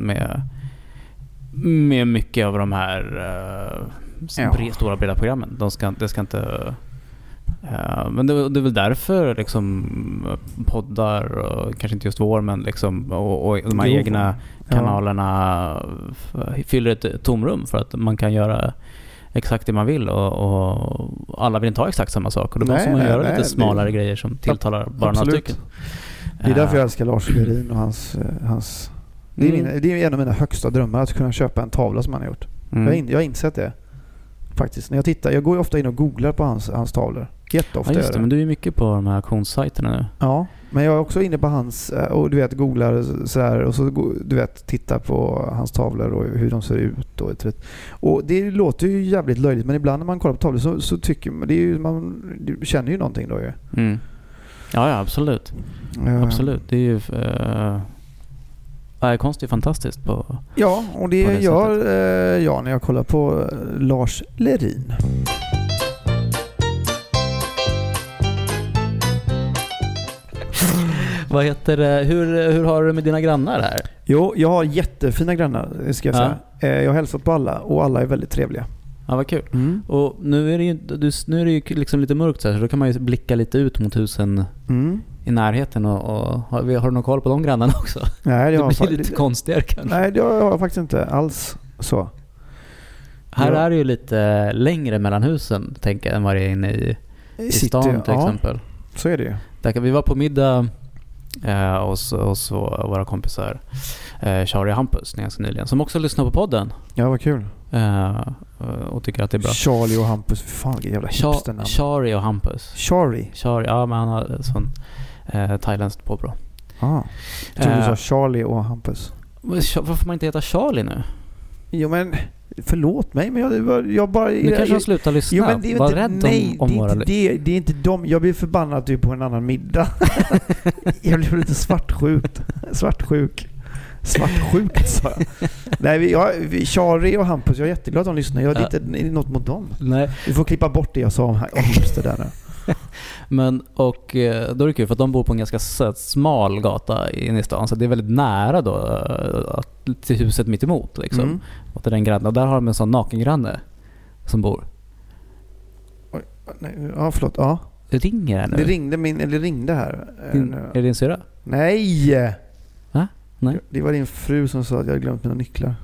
[SPEAKER 3] med mycket av de här stora breda programmen. Det ska inte... men det är väl därför liksom poddar och kanske inte just vår, men liksom och de här egna kanalerna fyller ett tomrum för att man kan göra exakt det man vill och alla vill inte ha exakt samma sak och då måste man göra lite smalare grejer som tilltalar bara några stycken.
[SPEAKER 2] Det är därför jag älskar Lars Lerin och hans det är en av mina högsta drömmar att kunna köpa en tavla som han har gjort. Jag har insett det faktiskt. När jag tittar, jag går ju ofta in och googlar på hans tavlor. Jätteofta.
[SPEAKER 3] Ja, just det, men du är mycket på de här auktionssajterna nu.
[SPEAKER 2] Ja, men jag är också inne på hans och du vet googlar så här och så du vet tittar på hans tavlor och hur de ser ut och det låter ju jävligt löjligt, men ibland när man kollar på tavlor så tycker man det är ju, man känner ju någonting då ju.
[SPEAKER 3] Mm. Ja, absolut. Absolut. Det är ju konst är fantastiskt på. Ja,
[SPEAKER 2] och det gör jag när jag kollar på Lars Lerin.
[SPEAKER 3] Vad heter det? Hur har du med dina grannar här?
[SPEAKER 2] Jo, jag har jättefina grannar, ska jag säga. Jag har hälsat på alla och alla är väldigt trevliga.
[SPEAKER 3] Ja, vad kul. Och nu är det ju liksom lite mörkt så då kan man ju blicka lite ut mot husen i närheten och har du någon koll på de grannarna också?
[SPEAKER 2] Nej, det
[SPEAKER 3] blir lite konstigare kanske.
[SPEAKER 2] Nej, det har jag faktiskt inte alls så.
[SPEAKER 3] Här är det ju lite längre mellan husen, tänker jag, än vad det är inne i stan till exempel.
[SPEAKER 2] Så är det ju.
[SPEAKER 3] Vi var på middag hos våra kompisar Charlie och Hampus ganska nyligen, som också lyssnar på podden.
[SPEAKER 2] Ja, vad kul.
[SPEAKER 3] Och tycker att det är bra.
[SPEAKER 2] Charlie och Hampus, fan vilket jävla hipsternamn.
[SPEAKER 3] Charlie och Hampus.
[SPEAKER 2] Charlie,
[SPEAKER 3] ja, men han har ett sån thailändskt påbrå.
[SPEAKER 2] Jag tror du sa Charlie och Hampus.
[SPEAKER 3] Varför får man inte heta Charlie nu?
[SPEAKER 2] Jo, men förlåt mig, men jag bara...
[SPEAKER 3] Nu kanske jag slutar lyssna. Jo, men det är var rädd om våra...
[SPEAKER 2] Det är inte dem. Jag blir förbannad att du är på en annan middag. Jag blir lite svartsjuk, sa jag. Nej, Charlie och Hampus, jag är jätteglad att de lyssnar. Jag har inte något mot dem.
[SPEAKER 3] Nej.
[SPEAKER 2] Vi får klippa bort det jag sa om hipster där nu.
[SPEAKER 3] Men, och då är det kul för att de bor på en ganska smal gata inne i stan, så det är väldigt nära då till huset mitt emot liksom. Och till den grannen, och där har de en sån nakengranne som bor.
[SPEAKER 2] Oj, nej, ja, förlåt. Ja.
[SPEAKER 3] Det ringer här nu.
[SPEAKER 2] Det ringde här.
[SPEAKER 3] Är det din syra?
[SPEAKER 2] Nej.
[SPEAKER 3] Va? Nej.
[SPEAKER 2] Det var din fru som sa att jag hade glömt mina nycklar.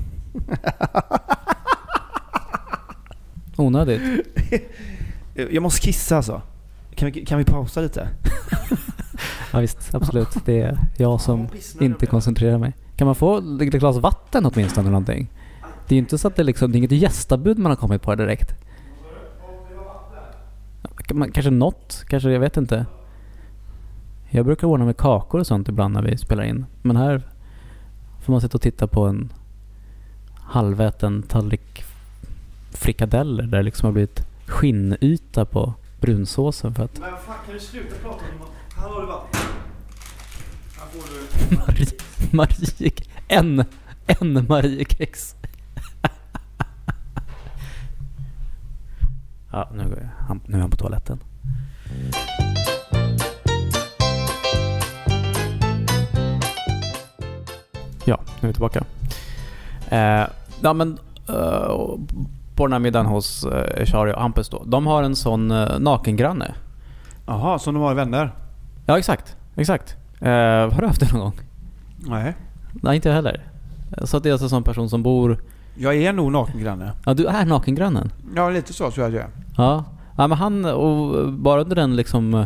[SPEAKER 3] Onödigt.
[SPEAKER 2] Jag måste kissa alltså. Kan vi pausa lite?
[SPEAKER 3] Ja visst, absolut. Det är jag som inte koncentrerar mig. Kan man få ett glas vatten åtminstone eller någonting? Det är ju inte så att det liksom, det är inget gästabud man har kommit på direkt. Kanske något, kanske jag vet inte. Jag brukar ordna med kakor och sånt ibland när vi spelar in. Men här får man sitta och titta på en halväten tallrik frikadeller där det liksom har blivit skinnyta på brunsåsen för att...
[SPEAKER 2] Men fan, kan du sluta prata om... Här har du vatten. Här får du...
[SPEAKER 3] En Mariekex. Ja, nu är han på toaletten. Ja, nu är vi tillbaka. Ja, men på den här middagen hos Charlie och Hampus då. De har en sån nakengranne.
[SPEAKER 2] Jaha, som de har vänner.
[SPEAKER 3] Ja, exakt. Har du haft det någon gång?
[SPEAKER 2] Nej.
[SPEAKER 3] Nej, inte jag heller. Så att det är alltså en sån person som bor...
[SPEAKER 2] Jag är nog nakengranne.
[SPEAKER 3] Ja, du är nakengrannen.
[SPEAKER 2] Ja, lite så jag gör.
[SPEAKER 3] Ja, men han, och bara under den liksom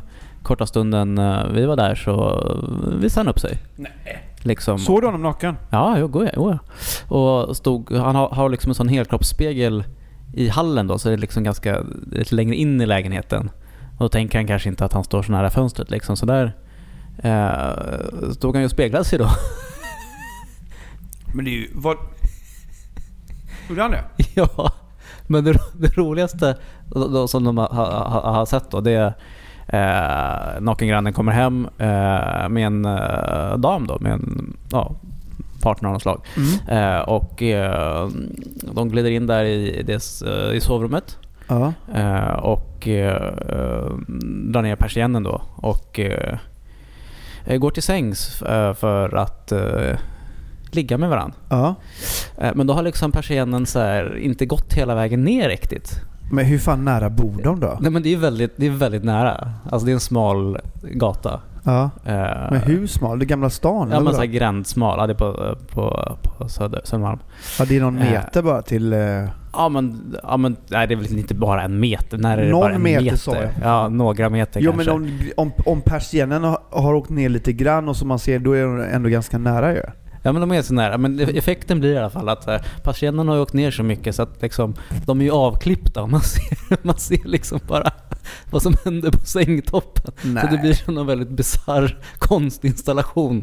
[SPEAKER 3] korta stunden vi var där så visade han upp sig.
[SPEAKER 2] Nej.
[SPEAKER 3] Liksom.
[SPEAKER 2] Såg du honom naken?
[SPEAKER 3] Ja, jo. Och han har liksom en sån helkroppsspegel i hallen då, så det är liksom ganska lite längre in i lägenheten. Och då tänker han kanske inte att han står så nära fönstret liksom. Så där stod han ju och speglade sig då.
[SPEAKER 2] Men det är ju... Gjorde han det?
[SPEAKER 3] Ja, men det roligaste då, som de har sett då, det är nakengrannen kommer hem med en dam då, med en partner av något slag. Och de glider in där i sovrummet. Och drar ner persiennen då och går till sängs för att ligga med varandra. Men då har liksom persiennen så här inte gått hela vägen ner riktigt.
[SPEAKER 2] Men hur fan nära bor de då?
[SPEAKER 3] Nej, men det är väldigt nära. Alltså det är en smal gata.
[SPEAKER 2] Ja. Men hur smal? Det är Gamla stan?
[SPEAKER 3] Ja, men så här grändsmal. Ja, det är på Södermalm.
[SPEAKER 2] Ja, det är någon meter bara till...
[SPEAKER 3] Ja, men nej, det är väl inte bara en meter. När är det
[SPEAKER 2] någon
[SPEAKER 3] bara en meter?
[SPEAKER 2] Så jag.
[SPEAKER 3] Ja, några meter kanske.
[SPEAKER 2] Jo, men om persiennen har åkt ner lite grann och som man ser, då är de ändå ganska nära ju.
[SPEAKER 3] Ja, men de är så nära. Men effekten blir i alla fall att patienterna har åkt ner så mycket så att liksom, de är ju avklippta och man ser liksom bara vad som händer på sängtoppen. Nej. Så det blir en väldigt bizarr konstinstallation.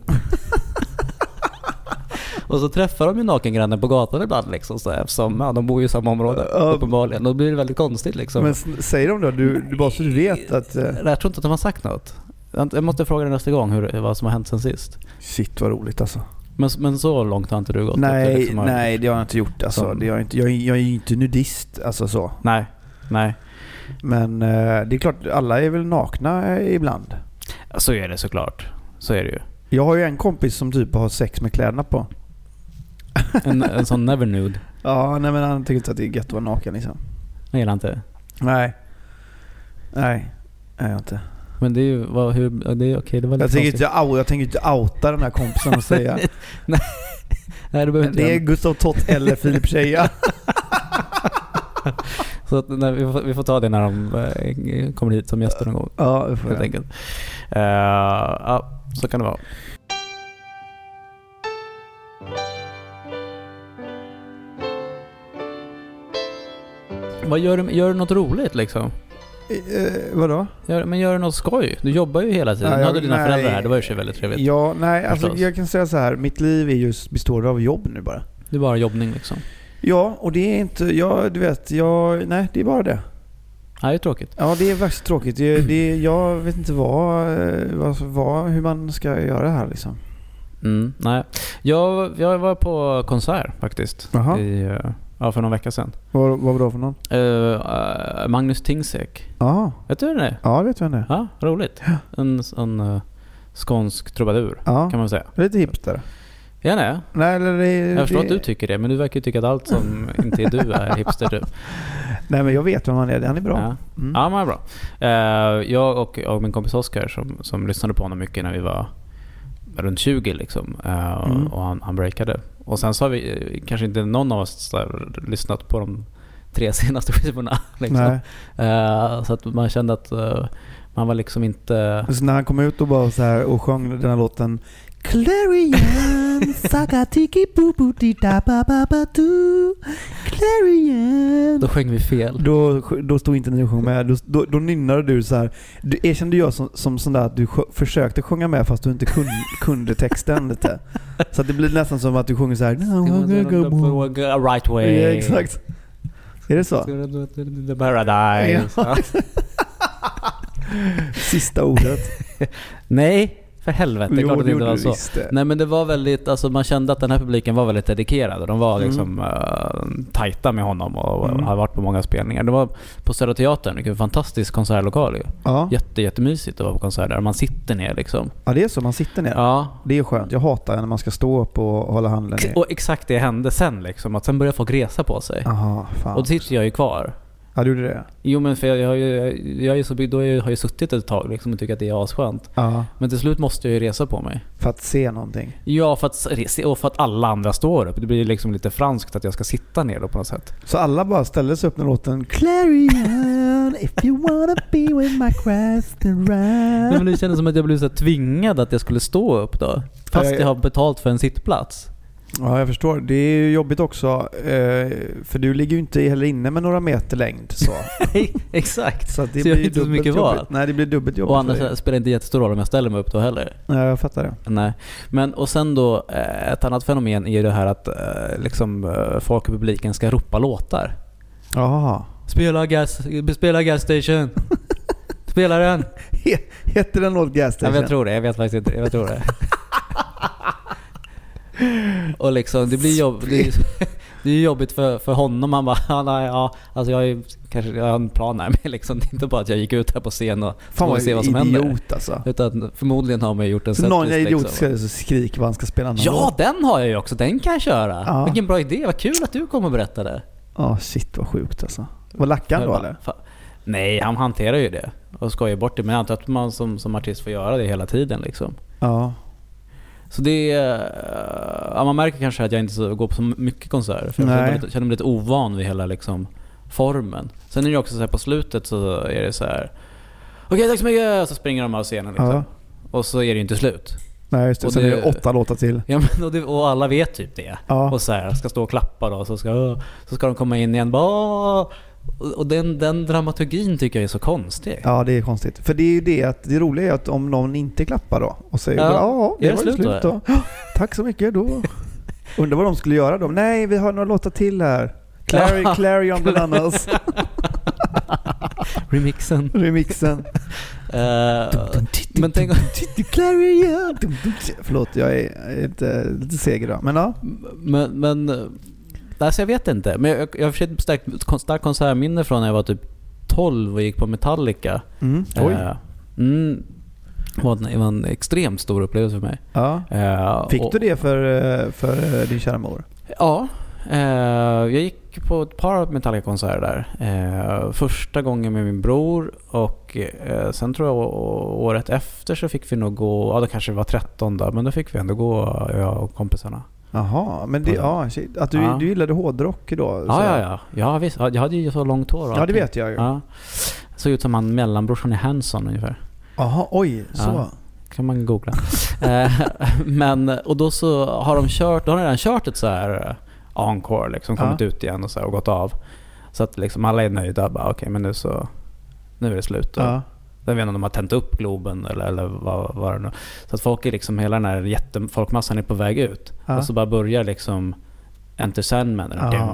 [SPEAKER 3] Och så träffar de ju nakengrannen på gatan ibland liksom, så eftersom de bor ju i samma område uppenbarligen. Då blir det väldigt konstigt liksom. Men
[SPEAKER 2] säger de då? Du bara så du vet att...
[SPEAKER 3] Jag tror inte att de har sagt något. Jag måste fråga dig nästa gång vad som har hänt sen sist.
[SPEAKER 2] Shit, vad roligt alltså.
[SPEAKER 3] Men så långt har inte du gått?
[SPEAKER 2] Nej, det har jag inte gjort. Alltså, jag är ju inte nudist. Alltså så.
[SPEAKER 3] Nej.
[SPEAKER 2] Men det är klart, alla är väl nakna ibland.
[SPEAKER 3] Så är det såklart. Så är det ju.
[SPEAKER 2] Jag har ju en kompis som typ har sex med kläderna på.
[SPEAKER 3] En sån never nude.
[SPEAKER 2] Ja, nej, men han tycker inte att det är gött att vara naken liksom.
[SPEAKER 3] Jag gillar inte.
[SPEAKER 2] Nej, jag inte.
[SPEAKER 3] Men det är ju det är okej, det var lite
[SPEAKER 2] jag tänker inte outa den här kompisen och säga.
[SPEAKER 3] Nej, det behöver inte.
[SPEAKER 2] Det är Gustav Tott eller Filip Scheja.
[SPEAKER 3] Så att, vi får ta det när de kommer hit som gäster någon gång.
[SPEAKER 2] Ja, det får
[SPEAKER 3] helt enkelt. Ja, så kan det vara. Vad gör du något roligt liksom?
[SPEAKER 2] Vadå?
[SPEAKER 3] Gör du något skoj? Du jobbar ju hela tiden. Nu hade dina föräldrar här, det var ju väldigt trevligt.
[SPEAKER 2] Ja, nej, alltså jag kan säga så här, mitt liv består av jobb nu bara.
[SPEAKER 3] Det är bara jobbning liksom. Ja,
[SPEAKER 2] och det är inte, nej, det är bara det.
[SPEAKER 3] Ja, det är tråkigt.
[SPEAKER 2] Ja, det är faktiskt tråkigt. Jag vet inte hur man ska göra det här liksom.
[SPEAKER 3] Nej. Jag var på konsert faktiskt. För någon vecka sedan.
[SPEAKER 2] Vad var det för någon?
[SPEAKER 3] Magnus Tingsek. Vet du vem det är?
[SPEAKER 2] Ja, vet du vem det är.
[SPEAKER 3] Ja, roligt. En skånsk trubadur kan man säga.
[SPEAKER 2] Lite hipster.
[SPEAKER 3] Ja, nej.
[SPEAKER 2] Jag
[SPEAKER 3] förstår att du tycker det, men du verkar ju tycka att allt som inte är du är hipster typ.
[SPEAKER 2] Nej, men jag vet vem han är. Han är bra.
[SPEAKER 3] Ja, ja, men är bra. Jag och min kompis Oskar som lyssnade på honom mycket när vi var runt 20 liksom. Och han breakade. Och sen så har vi kanske inte någon av oss där lyssnat på de 3 senaste skivorna liksom. Så att man kände att man var liksom inte...
[SPEAKER 2] Så när han kom ut och bara så här och sjöng den här låten Clarion, sakatiki puputi da ba ba ba du, Clarion.
[SPEAKER 3] Då sjöng vi fel.
[SPEAKER 2] Då stod inte ni och sjöng med. Då nynnade du så här. Du erkände jag som sån där att du försökte sjunga med fast du inte kunde texten lite. Så att det blir nästan som att du sjunger så här.
[SPEAKER 3] Right way.
[SPEAKER 2] Ja, exakt. Är det så?
[SPEAKER 3] The paradise.
[SPEAKER 2] Ja. Sista ordet.
[SPEAKER 3] Nej. För helvete, klart att det inte var så. Nej, men det var väldigt, alltså man kände att den här publiken var väldigt dedikerad och de var liksom tajta med honom och har varit på många spelningar. Det var på Södra Teatern, vilken fantastisk konsertlokal ju. Ja. Jättemysigt att vara på konsert där man sitter ner liksom.
[SPEAKER 2] Ja, det är så, man sitter ner.
[SPEAKER 3] Ja.
[SPEAKER 2] Det är skönt. Jag hatar när man ska stå upp och hålla handen ner.
[SPEAKER 3] Och exakt det hände sen liksom, att sen började folk resa på sig.
[SPEAKER 2] Aha, fan.
[SPEAKER 3] Och då sitter jag ju kvar.
[SPEAKER 2] Ja, du gjorde det.
[SPEAKER 3] Jo, men för jag är så bygd, då har jag suttit ett tag liksom och tycker att det är asskönt.
[SPEAKER 2] Ja.
[SPEAKER 3] Men till slut måste jag ju resa på mig.
[SPEAKER 2] För att se någonting.
[SPEAKER 3] Ja, för att alla andra står upp. Det blir liksom lite franskt att jag ska sitta ner då på något sätt.
[SPEAKER 2] Så alla bara ställer sig upp när låten Clarion, if you wanna be with my quest and ride.
[SPEAKER 3] Men det kändes som att jag blev så tvingad att jag skulle stå upp då. Fast jag har betalt för en sittplats.
[SPEAKER 2] Ja, jag förstår. Det är ju jobbigt också. För du ligger ju inte heller inne med några meter längd. Så.
[SPEAKER 3] Exakt.
[SPEAKER 2] Så det
[SPEAKER 3] så
[SPEAKER 2] blir
[SPEAKER 3] inte så mycket val.
[SPEAKER 2] Nej, det blir dubbelt jobbigt.
[SPEAKER 3] Och annars spelar det inte jättestor roll om jag ställer mig upp då heller.
[SPEAKER 2] Ja, jag fattar det.
[SPEAKER 3] Nej. Men, och sen då, ett annat fenomen är det här att liksom, folk i publiken ska ropa låtar.
[SPEAKER 2] Jaha.
[SPEAKER 3] Spela Gas Station. Spela den.
[SPEAKER 2] Heter den låt Gas Station?
[SPEAKER 3] Ja, jag tror det. Jag vet faktiskt inte. Jag tror det. Och liksom det blir det är jobbigt för honom. Han bara nej, ja, alltså jag har en plan här med liksom, det är inte bara att jag gick ut här på scen och får se vad som händer.
[SPEAKER 2] Alltså.
[SPEAKER 3] Utan förmodligen har man gjort en
[SPEAKER 2] setlist. Någon idiot
[SPEAKER 3] liksom.
[SPEAKER 2] så skriker vad han ska spela.
[SPEAKER 3] Ja, den har jag ju också. Den kan jag köra. Ja. Vilken bra idé. Vad kul att du kommer och berätta det.
[SPEAKER 2] Ja, shit vad sjukt alltså. Var lackan då eller?
[SPEAKER 3] Nej, han hanterar ju det och skojar bort det. Men jag antar att man som artist får göra det hela tiden liksom.
[SPEAKER 2] Ja.
[SPEAKER 3] Så det ja, man märker kanske att jag inte går på så mycket konserter. För jag känner mig lite ovan vid hela liksom, formen. Sen är det också så här på slutet så är det så här: okej, tack så mycket. Så springer de av scenen liksom. Ja. Och så är det ju inte slut.
[SPEAKER 2] Nej, just det. Sen är det 8 låtar till.
[SPEAKER 3] Ja, men och alla vet typ det. Ja. Och så här, ska stå och klappa då. Så ska de komma in igen. Och den dramaturgin tycker jag är så konstig.
[SPEAKER 2] Ja, det är konstigt. För det är ju det att det roliga är att om någon inte klappar då och säger det var slut då. Tack så mycket då. Undrar vad de skulle göra då. Nej, vi har några låtar till här. Clarion Bananas.
[SPEAKER 3] Remixen. Men tänk
[SPEAKER 2] Clarion. Förlåt, jag är lite seg idag. Men ja.
[SPEAKER 3] Men alltså jag vet inte. Men jag har försökt starkt konsertminne från när jag var typ 12 och gick på Metallica.
[SPEAKER 2] Oj.
[SPEAKER 3] Det var en extremt stor upplevelse för mig.
[SPEAKER 2] Ja. Fick du det för din kära mor?
[SPEAKER 3] Ja. Jag gick på ett par Metallica-konserter där. Första gången med min bror och sen tror jag året efter så fick vi nog gå, ja det kanske var 13 då, men då fick vi ändå gå, jag och kompisarna.
[SPEAKER 2] Jaha, men det, att du gillade hårdrock då?
[SPEAKER 3] Ja, visst. Jag hade ju så långt hår.
[SPEAKER 2] Ja, det vet jag ju.
[SPEAKER 3] Ja. Såg ut som han mellanbrorsan i Hanson ungefär.
[SPEAKER 2] Jaha, oj, så.
[SPEAKER 3] Ja, kan man googla. Men, och då så har de redan kört ett så här encore liksom, kommit ut igen och så här, och gått av. Så att liksom alla är nöjda. Okej, men nu är det slut. Ja. Jag vet inte om de har tänt upp Globen eller vad det nu. Så att folk är liksom, hela den här folkmassan är på väg ut. Och så bara börjar liksom Enter Sandman.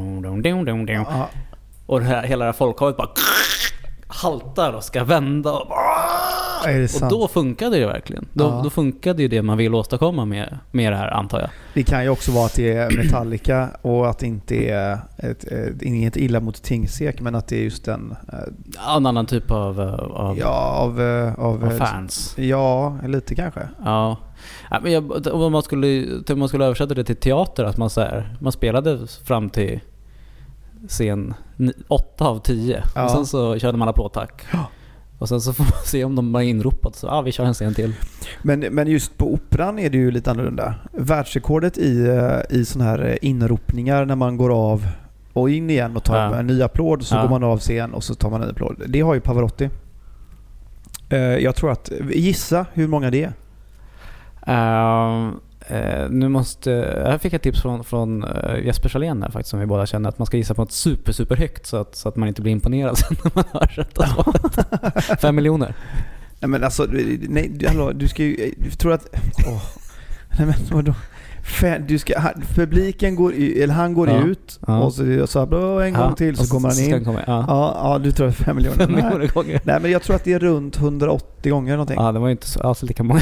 [SPEAKER 3] Och hela det här folkhavet bara haltar och ska vända. Och då funkade det verkligen. Då funkade ju det man vill åstadkomma med det här, antar jag. Det
[SPEAKER 2] kan ju också vara att det är Metallica och att det inte är inget illa mot Tingsek, men att det är just en
[SPEAKER 3] annan typ av fans.
[SPEAKER 2] Ja, lite kanske.
[SPEAKER 3] Ja. Men om man skulle översätta det till teater, att man spelade fram till scen 8 av 10 och sen så körde man applådtack. Och sen så får man se om de var inropat. Så vi kör en scen till.
[SPEAKER 2] Men just på operan är det ju lite annorlunda. Världsrekordet i såna här inropningar när man går av och in igen och tar en ny applåd, så går man av scen och så tar man en applåd. Det har ju Pavarotti. Jag tror att, gissa hur många det är.
[SPEAKER 3] Jag fick ett tips från Jesper Salén här, faktiskt, som vi båda känner, att man ska gissa på något super högt så att man inte blir imponerad när man hör rätta svaret. 5 miljoner.
[SPEAKER 2] Nej, men alltså, hallå, du ska ju, du tror att nej, men vadå? Publiken går han går ut och så en gång till så kommer han in. Ja, du tror att 5 miljoner.
[SPEAKER 3] 5 miljoner gånger.
[SPEAKER 2] Nej, men jag tror att det är runt 180 gånger någonting.
[SPEAKER 3] Ja, det var ju inte alls lika många.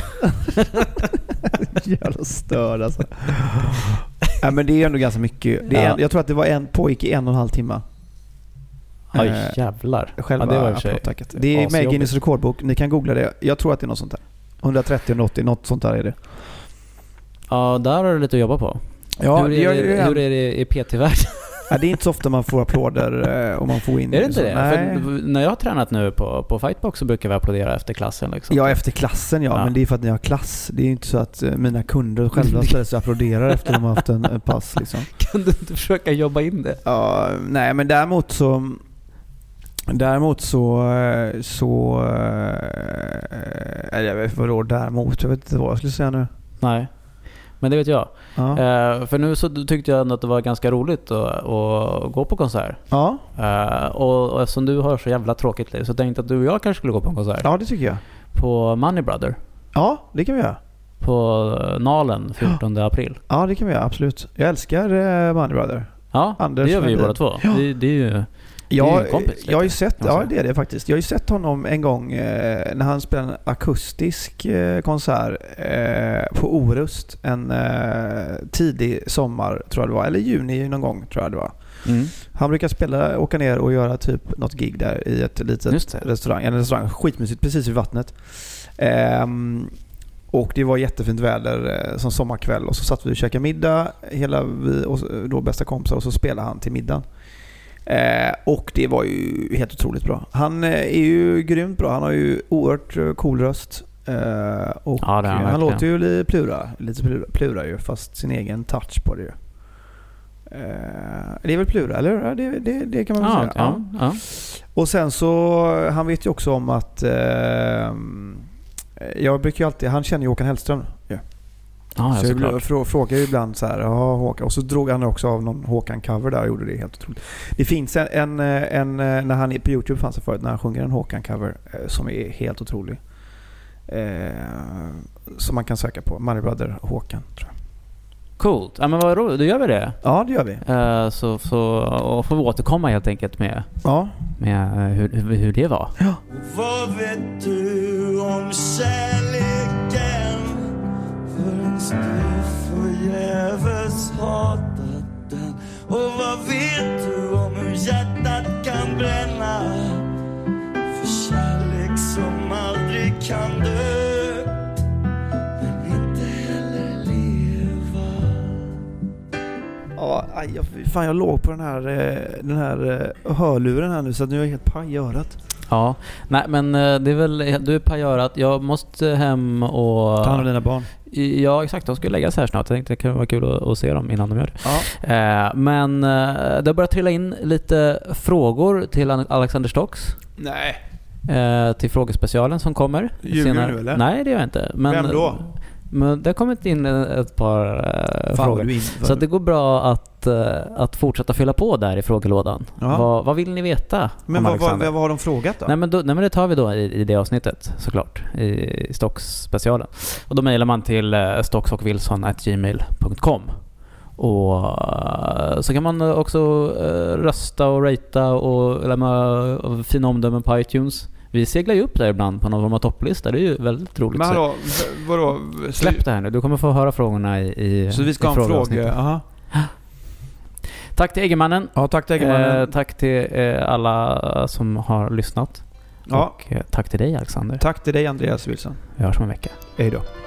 [SPEAKER 2] Jävla störd alltså. Ja, men det är ändå ganska mycket. Jag tror att det var pågick i 1,5 timme.
[SPEAKER 3] Oj, jävlar.
[SPEAKER 2] Själva det var applådtacket. Det är med Guinness rekordbok. Ni kan googla det. Jag tror att det är något sånt där. 130-180, något sånt där är det.
[SPEAKER 3] Ja, där har du lite att jobba på.
[SPEAKER 2] Ja,
[SPEAKER 3] hur är det i PT-världen?
[SPEAKER 2] Ja, det är inte så ofta man får applåder och man får in...
[SPEAKER 3] Är det inte det?
[SPEAKER 2] Nej.
[SPEAKER 3] För när jag har tränat nu på Fightbox så brukar vi applådera efter klassen. Liksom.
[SPEAKER 2] Ja, efter klassen ja. Men det är för att ni har klass. Det är inte så att mina kunder själva ställer sig och applåderar efter de har haft en pass. Liksom.
[SPEAKER 3] Kan du inte försöka jobba in det?
[SPEAKER 2] Ja, nej, men däremot så jag vet vadå däremot, jag vet inte vad jag skulle säga nu.
[SPEAKER 3] Nej, men det vet jag.
[SPEAKER 2] Ja.
[SPEAKER 3] För nu så tyckte jag att det var ganska roligt att gå på konsert.
[SPEAKER 2] Ja.
[SPEAKER 3] Och eftersom du har så jävla tråkigt liv så tänkte jag att du och jag kanske skulle gå på en konsert.
[SPEAKER 2] Ja, det tycker jag.
[SPEAKER 3] På Money Brother.
[SPEAKER 2] Ja, det kan vi göra.
[SPEAKER 3] På Nalen 14 april.
[SPEAKER 2] Ja, det kan vi göra, absolut. Jag älskar Money Brother.
[SPEAKER 3] Ja,
[SPEAKER 2] Anders,
[SPEAKER 3] det gör vi ju båda två.
[SPEAKER 2] Ja.
[SPEAKER 3] Det är ju...
[SPEAKER 2] Jag har ju sett,
[SPEAKER 3] ja
[SPEAKER 2] det är det faktiskt. Jag har ju sett honom en gång när han spelade en akustisk konsert på Orust en tidig sommar tror jag det var, eller juni någon gång tror jag det var. Han brukar åka ner och göra typ något gig där i ett litet restaurang, skitmysigt precis vid vattnet. Och det var jättefint väder som sommarkväll och så satt vi och käkade middag hela vi och då bästa kompisar och så spelade han till middagen. Och det var ju helt otroligt bra. Han är ju grymt bra. Han har ju oerhört cool röst. Och
[SPEAKER 3] ja,
[SPEAKER 2] han låter ju lite plura ju, fast sin egen touch på det ju. Det är väl plura, eller? Det kan man väl säga.
[SPEAKER 3] Ja.
[SPEAKER 2] Och sen så, han vet ju också om att jag brukar ju alltid, han känner ju Håkan Hellström. Ja. Så jag frågar ju ibland så här, Håkan. Och så drog han också av någon Håkan-cover där och gjorde det helt otroligt. Det finns en när han är på YouTube fanns det förut, när han sjunger en Håkan-cover som är helt otrolig. Som man kan söka på. Money Brother Håkan, tror jag.
[SPEAKER 3] Coolt. Ja, men vad roligt. Då gör vi det.
[SPEAKER 2] Ja, det gör vi.
[SPEAKER 3] Så får vi återkomma helt enkelt med hur det var.
[SPEAKER 2] Ja.
[SPEAKER 7] Vad vet du om kärleken? Förrän du förgäves hatat den. Och vad vet du om hur hjärtat kan bränna? För kärlek som aldrig kan dö, men inte heller leva.
[SPEAKER 2] Ja, jag låg på den här hörluren här nu så att nu är jag helt paj i örat.
[SPEAKER 3] Ja, nej men det är väl, du är pajörat. Jag måste hem och...
[SPEAKER 2] Ta hand om dina barn.
[SPEAKER 3] Ja, exakt. De skulle lägga sig här snart. Jag tänkte det kan vara kul att se dem innan de gör det.
[SPEAKER 2] Ja.
[SPEAKER 3] Men det har börjat trilla in lite frågor till Alexander Stocks.
[SPEAKER 2] Nej.
[SPEAKER 3] Till frågespecialen som kommer.
[SPEAKER 2] Ljuger du eller?
[SPEAKER 3] Nej, det gör jag inte. Men,
[SPEAKER 2] vem då?
[SPEAKER 3] Men det har kommit in ett par frågor. Så att det går bra att fortsätta fylla på där i frågelådan. Vad vill ni veta?
[SPEAKER 2] Men vad har de frågat då?
[SPEAKER 3] Nej men det tar vi då i det avsnittet såklart. I Stocks-specialen. Och då mejlar man till stocksochwilson@gmail.com. Och så kan man också rösta och ratea och lämna fina omdömen på iTunes. Vi seglar ju upp där ibland på någon form av topplista. Det är ju väldigt roligt.
[SPEAKER 2] Men hallå, vadå?
[SPEAKER 3] Släpp det här nu. Du kommer få höra frågorna i
[SPEAKER 2] så vi ska ha en fråga. Aha.
[SPEAKER 3] Tack till Eggemannen.
[SPEAKER 2] Ja, tack till Eggemannen.
[SPEAKER 3] Tack till alla som har lyssnat.
[SPEAKER 2] Ja.
[SPEAKER 3] Och tack till dig, Alexander.
[SPEAKER 2] Tack till dig, Andreas Wilson.
[SPEAKER 3] Vi hörs om en vecka.
[SPEAKER 2] Hej då.